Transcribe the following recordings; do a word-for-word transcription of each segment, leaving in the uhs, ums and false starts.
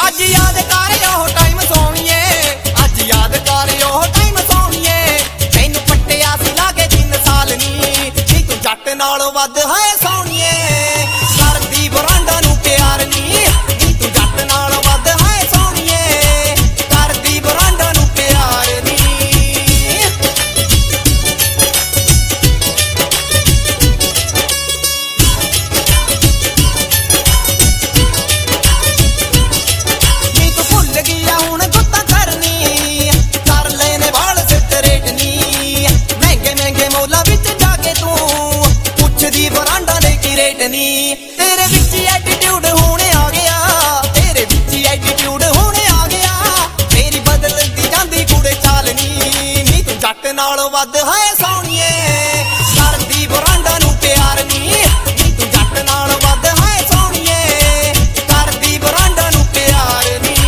ਅੱਜ ਯਾਦ ਕਰ ਉਹ ਟਾਈਮ ਸੋਹਣੀਏ, ਅੱਜ ਯਾਦ ਕਰ ਉਹ ਟਾਈਮ ਸੋਹਣੀਏ, ਤੈਨੂੰ ਪੱਟਿਆ ਸੀ ਲਾਗੇ ਤਿੰਨ ਸਾਲ ਨੀ, ਨੀ ਤੂੰ ਜੱਟ ਨਾਲੋਂ ਵੱਧ ਹੈ ਸੋਹਣੀਏ, ਕਰਦੀ ਬਰਾਂਡਾ ਨੂੰ ਪਿਆਰ ਨੀ, ਨੀ ਤੂੰ ਜੱਟ ਨਾਲੋਂ ਵੱਧ ਹੈ ਸੋਹਣੀਏ, ਕਰਦੀ ਬਰਾਂਡਾ ਨੂੰ ਪਿਆਰ ਨੀ। ਨੀ ਤੂੰ ਭੁੱਲ ਗਿਆ ਹੁਣ ਗੁੱਤਾਂ ਕਰਨੀ, ਕਰ ਲੈਨੇ ਵਾਲ ਸਟਰੇਟ ਨੀ, ਮਹਿੰਗੇ ਮਹਿੰਗੇ ਮੌਲਾਂ ਵਿੱਚ ਜਾ ਕੇ ਤੂੰ ਪੁੱਛਦੀ ਬਰਾਂਡਾ ਦੇ ਕੀ ਰੇਟ ਨੀ, ਤੇਰੇ ਵਿੱਚ ਐਟੀਟਿਊਡ ਹੁਣ ਆ ਗਿਆ, ਤੇਰੇ ਵਿੱਚ ਐਟੀਟਿਊਡ ਹੁਣ ਆ ਗਿਆ, ਤੇਰੀ ਬਦਲਦੀ ਜਾਂਦੀ ਕੁੜੇ ਚਾਲ ਨੀ, ਨੀ ਤੂੰ ਜੱਟ ਨਾਲੋਂ ਵੱਧ ਹੈ ਸੋਹਣੀਏ, ਕਰਦੀ ਬਰਾਂਡਾ ਨੂੰ ਪਿਆਰ ਨੀ, ਨੀ ਤੂੰ ਜੱਟ ਨਾਲੋਂ ਵੱਧ ਹੈ ਸੋਹਣੀਏ, ਕਰਦੀ ਬਰਾਂਡਾ ਨੂੰ ਪਿਆਰ ਨੀ।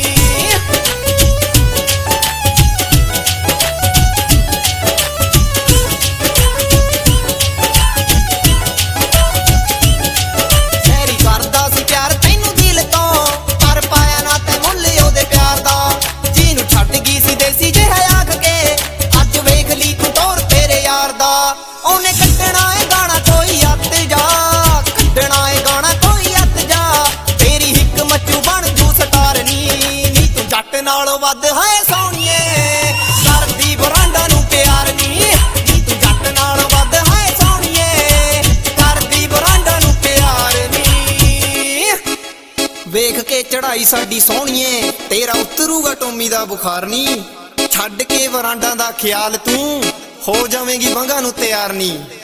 ਸ਼ਹਿਰੀ ਕਰਦਾ ਸੀ ਪਿਆਰ ਤੈਨੂੰ ਦਿਲ ਤੋਂ, ਪਰ ਪਾਇਆ ਨਾ ਤੇ ਮੁੱਲ ਉਹਦੇ ਪਿਆਰ ਦਾ, ਜਿਹਨੂੰ ਛੱਡ ਗਈ ਸੀ ਦੇਸੀ ਜਿਹਾ ਆਖ ਕੇ, ਅੱਜ ਵੇਖ ਲਈ ਤੂੰ ਤੋਰ ਤੇਰੇ ਯਾਰ ਦਾ, ਉਹਨੇ ਕੱਢਣਾ ਏ ਗਾਣਾ ਕੋਈ ਅੱਤ ਜਾ, ਕੱਢਣਾ ਏ ਗਾਣਾ ਕੋਈ ਅੱਤ ਜਾ, ਤੇਰੀ ਹਿੱਕ ਮੱਚੂ ਬਣ ਜੂ ਸਟਾਰ ਨੀ, ਨੀ ਤੂੰ ਜੱਟ ਨਾਲੋਂ ਵੱਧ ਹੈ ਸੋਹਣੀਏ, ਕਰਦੀ ਬਰਾਂਡਾ ਨੂੰ ਪਿਆਰ ਨੀ, ਨੀ ਤੂੰ ਜੱਟ ਨਾਲੋਂ ਵੱਧ ਹੈ ਸੋਹਣੀਏ, ਕਰਦੀ ਬਰਾਂਡਾ ਨੂੰ ਪਿਆਰ ਨੀ। ਵੇਖ ਕੇ ਚੜਾਈ ਸਾਡੀ ਸੋਹਣੀਏ, ਤੇਰਾ ਉਤਰੂਗਾ ਟੋਮੀ ਦਾ ਬੁਖਾਰ ਨੀ, ਛੱਡ ਕੇ ਬਰਾਂਡਾ ਦਾ ਖਿਆਲ ਤੂੰ ਹੋ ਜਾਵੇਂਗੀ ਬੰਗਾ ਨੂੰ ਤਿਆਰ ਨੀ।